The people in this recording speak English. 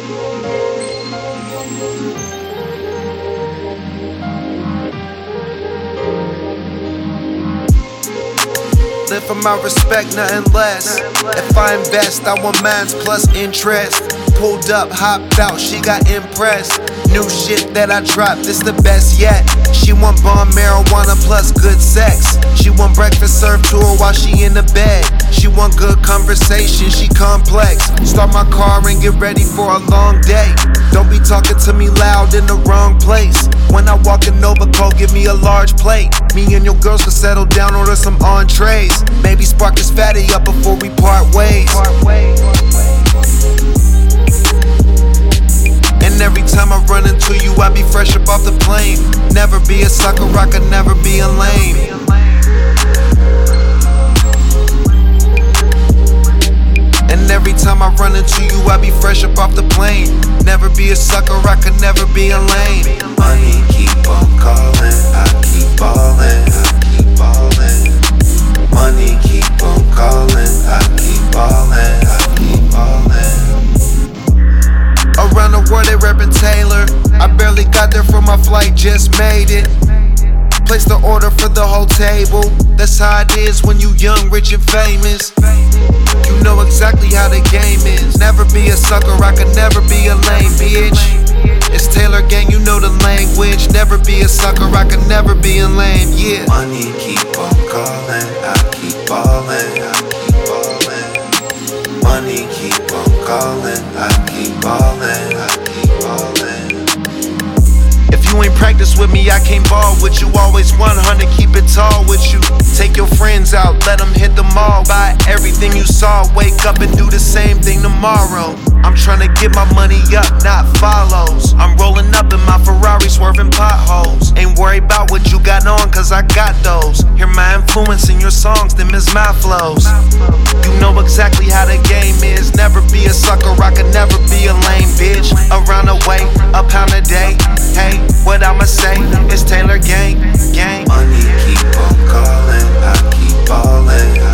Live for my respect, nothing less. If I invest, I want mines plus interest. Pulled up, hopped out, she got impressed. New shit that I dropped, this the best yet. She want bomb marijuana plus good sex. She want breakfast served to her while she in the bed. She want good conversation, she complex. Start my car and get ready for a long day. Don't be talking to me loud in the wrong place. When I walk in Novaco, give me a large plate. Me and your girls can settle down, order some entrees. Maybe spark this fatty up before we part ways. And every time I run into you, I be fresh up off the plane. Never be a sucker, I could never be a lame. And every time I run into you, I be fresh up off the plane. Never be a sucker, I could never be a lame. Money keep on calling, I keep ballin', I keep ballin'. Money keep on calling, I keep ballin', I keep ballin'. Around the world they reppin' Taylor. I barely got there for my flight, just made it. Place the order for the whole table. That's how it is when you young, rich and famous. You know exactly how the game is. Never be a sucker, I could never be a lame bitch. It's Taylor gang, you know the language. Never be a sucker, I could never be a lame, yeah. Money keep on calling, I keep ballin', I keep ballin'. Money keep on calling, I keep ballin', I keep ballin'. If you ain't practice with me, I can't ball with you. Always 100, keep it tall with you. Take your friends out, let them hit the mall. Buy everything you saw, wake up and do the same thing tomorrow. I'm tryna get my money up, not follows. I'm rolling up in my Ferrari, swerving potholes. Ain't worried about what you got on, cause I got those. Hear my influence in your songs, them is my flows. You know exactly how the game is. Never be a sucker, I could never be a lame bitch. Around the way, a pound a day. Hey, what I'ma say, it's Taylor gang, gang. Money keep on calling, I keep ballin',